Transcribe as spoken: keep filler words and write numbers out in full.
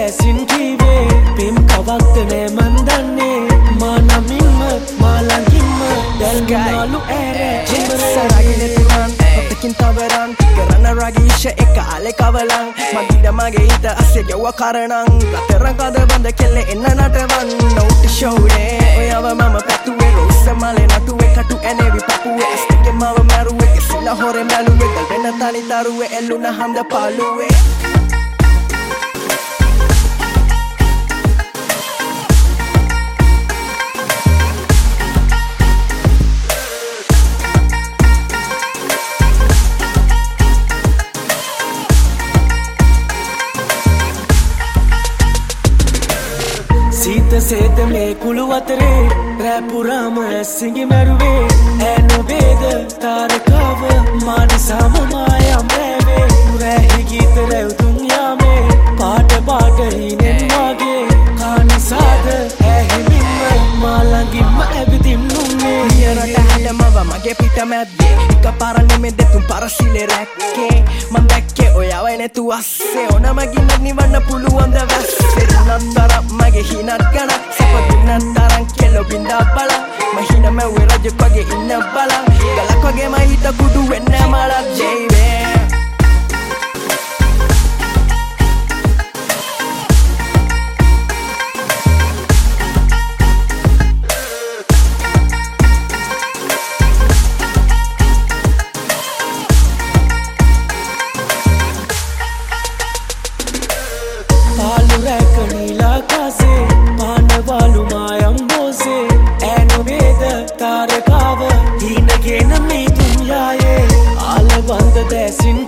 දැසින් කීවේ පෙම් කවක්ද නෑ මන් දන්නේ මා නමින්ම මා ළඟින්ම දැල්ගාලු ඇර සරගෙන තුරන් පොතකින් තවරන් කරන රගීෂ එක අලෙ කවලන් මගිට මගේ හිත අස්සේ යව්ව කරණං රතරන් කද බඳ කෙල්ලෙ එන්න නටවන් නොට ෂෝනේ ඔයව මම පැතුවේ රෝස මලේ නටුවේ කටු ඇනෙවි පපුවේ ඇස්තෙකේ මව මැරුවේ කෙසිලා හොරේ මැලුවේ ගල් වෙන තනි තරුවේ එල්ලුන හඳ පාලුවේ සීත සේත මේ කුළු අතරේ රැපුරාම ඇස්සිඟි මැරුවේ ඈ නොවේද තාරකාව මා නිසාම මායම් රැවේ රැහි ගීත රැවුතුම් යාමේ පාට පාට හිනෙන් වාගේ කානිසාද ඇහිමින්ම මා ළඟින්ම ඇවිදින් නුන්නේ නියරට හැඩමව මගේ පිට මැද්දේ එක පාර නෙමෙයි දෙතුන් පාර සිලේ රැක්කේ මං දැක්කේ ඔයාව නැතු අස්සේ ඕන මගින් නිවන්න පුළුවන් ද වැස්සේ රුණත් තරම් මගේ හිනත් ගන සැප දුන්නත් තරම් කෙලෝ බින්දා බලන් මහින මැව්වේ රජෙක් වගේ ඉන්න බලන් ගලක් වගේ මහිත කුඩු වෙන්න මලක් ජීවේ नीलाकाशे पानवालु मायं बोसे ऐनुवेद तारकाव दीनगे नमी दुनियाये आलबंद दैसिन